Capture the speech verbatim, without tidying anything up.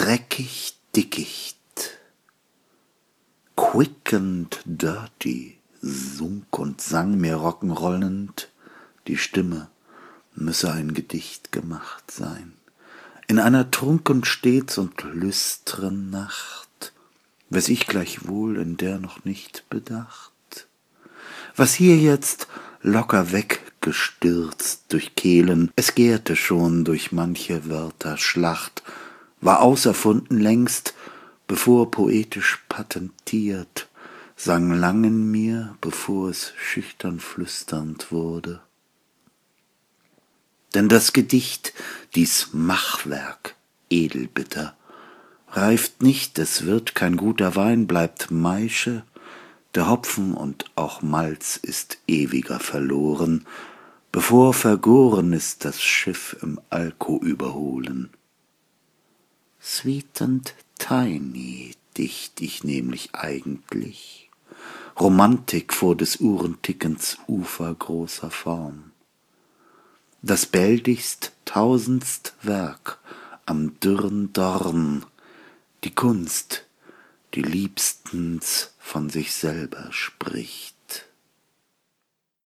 dreckig Dickicht, quick and dirty, sunk und sang mir rockenrollend, die Stimme müsse ein Gedicht gemacht sein, in einer trunken stets und lüstren Nacht, wes ich gleichwohl in der noch nicht bedacht. Was hier jetzt locker weggestürzt durch Kehlen, es gärte schon durch manche Wörter Schlacht, war auserfunden längst, bevor poetisch patentiert, sang lang in mir, bevor es schüchtern flüsternd wurde. Denn das Gedicht, dies Machwerk, edelbitter, reift nicht, es wird kein guter Wein, bleibt Maische, der Hopfen und auch Malz ist ewiger verloren, bevor vergoren ist das Schiff im Alko überholen. Sweet and tiny dicht ich nämlich eigentlich, Romantik vor des Uhrentickens Ufer großer Form. Das bäldigst tausendst Werk am dürren Dorn, die Kunst, die liebstens von sich selber spricht.